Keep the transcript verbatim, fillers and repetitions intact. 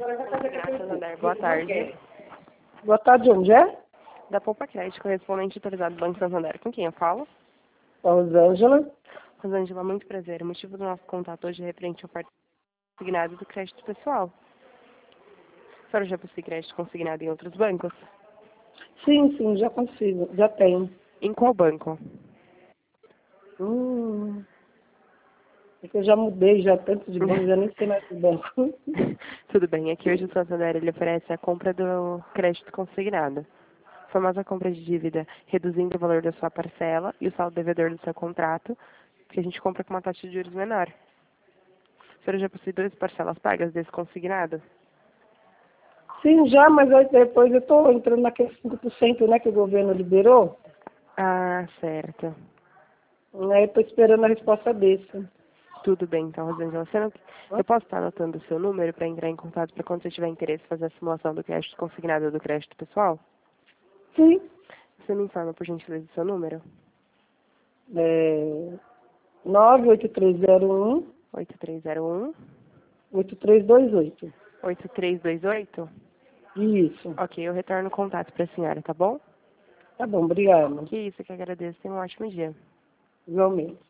Santander, boa tarde. Boa tarde, onde é? Da Poupa Crédito, correspondente autorizado do Banco Santander. Com quem eu falo? Rosângela. Rosângela, muito prazer. O motivo do nosso contato hoje é referente ao parte consignado do crédito pessoal. A senhora já possui crédito consignado em outros bancos? Sim, sim, já consigo, já tenho. Em qual banco? Hum, é que eu já mudei já tanto de banco, já nem sei mais de banco. Tudo bem, aqui hoje o Santander ele oferece a compra do crédito consignado. A famosa compra de dívida, reduzindo o valor da sua parcela e o saldo devedor do seu contrato, que a gente compra com uma taxa de juros menor. A senhora já possui duas parcelas pagas desse consignado? Sim, já, mas aí depois eu estou entrando naqueles cinco por cento, né, que o governo liberou. Ah, certo. Aí eu estou esperando a resposta desse. Tudo bem, então, Rosângela. Você não... Eu posso estar anotando o seu número para entrar em contato para quando você tiver interesse em fazer a simulação do crédito consignado do crédito pessoal? Sim. Você me informa, por gentileza, o seu número? É nove oito três zero um, oito três zero um, oito três dois oito. oito três dois oito? Isso. Ok, eu retorno o contato para a senhora, tá bom? Tá bom, obrigada. Que isso, que agradeço. Tenha um ótimo dia. Igualmente.